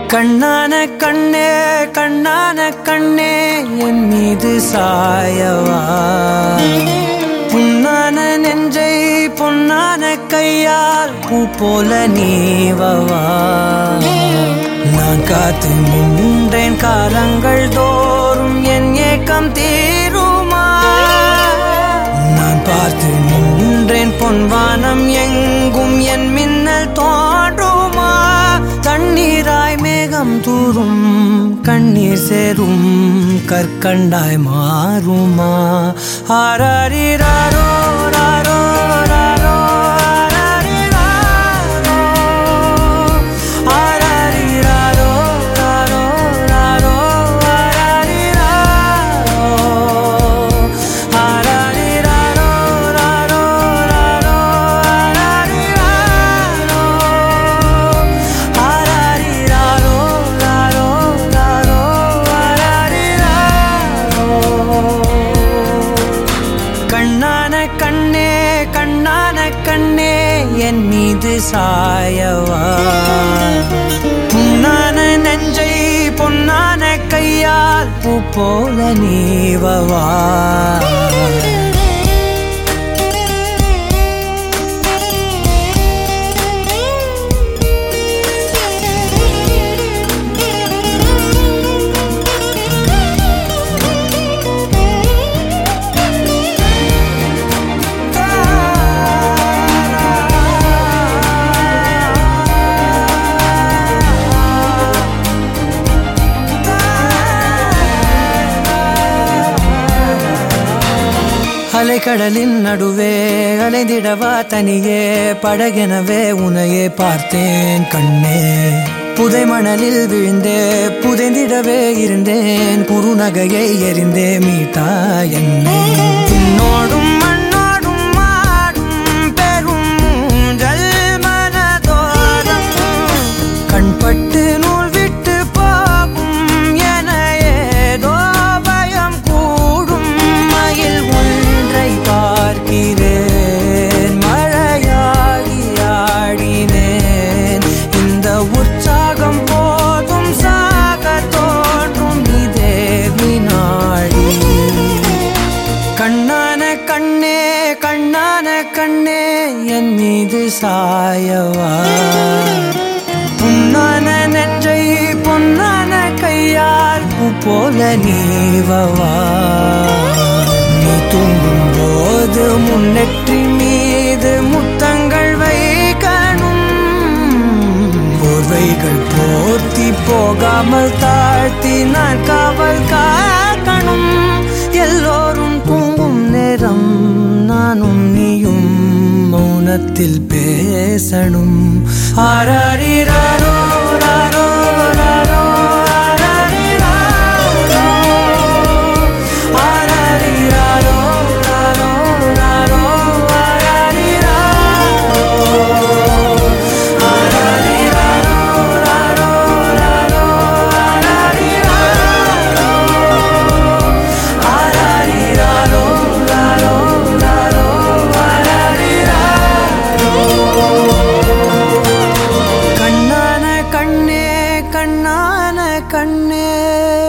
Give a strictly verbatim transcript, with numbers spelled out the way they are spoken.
கண்ணான கண்ணே கண்ணான கண்ணே என் மீது சாயவா, புண்ணான நெஞ்சை பொன்னான கையால் பூ போல நீவவா. நான் காத்து நின்றேன் காலங்கள் தோறும் என் ஏக்கம் தீருமா. நான் பார்த்து நின்றேன் பொன்வானம் எங்கும் என் மின்னல் தோன்றுமா. தண்ணீராய் மேகம் தூரும் கண்ணீர் சேரும் கற்கண்டாய் மாறுமா. ஆராரிராரோ ராரோ ராரோ என் மீது சாயவா, புண்ணான நெஞ்சை பொன்னான கையால் பூ போல நீவவா. அலைக்கடலின் நடுவே அலைந்திடவா தனியே படகெனவே உனையே பார்த்தேன் கண்ணே. புதை மணலில் விழுந்தே புதைந்திடவே இருந்தேன், குறுநகையை எறிந்தே மீட்டா என்னை. உன்னோடும் மண்ணோடும் மாடும் பெரும் ஊஞ்சல் மனதோரம் கண்பட்டு நூல் விட்டு போகும் என ஏதோ பயம் கூடும். மயில் பார்க்கிறேன் மழையாகி ஆடினேன், இந்த உற்சாகம் போதும் சாக தோன்றும் இதே வினாடி. கண்ணான கண்ணே கண்ணான கண்ணே என் மீது சாயவா, புண்ணான நெஞ்சை பொன்னான கையால் பூ போல நீவவா. நீ தூங்கும் போது முன்னெற்றி மீது முத்தங்கள் வைக்கணும், போர்வைகள் போர்த்தி போகாமல் தாழ்த்தி நான் காவல் காக்கணும். எல்லோரும் தூங்கும் நேரம் நானும் நீயும் மௌனத்தில் பேசணும். ஆராரிராரோ ராரோ ராரோ கண்ணே.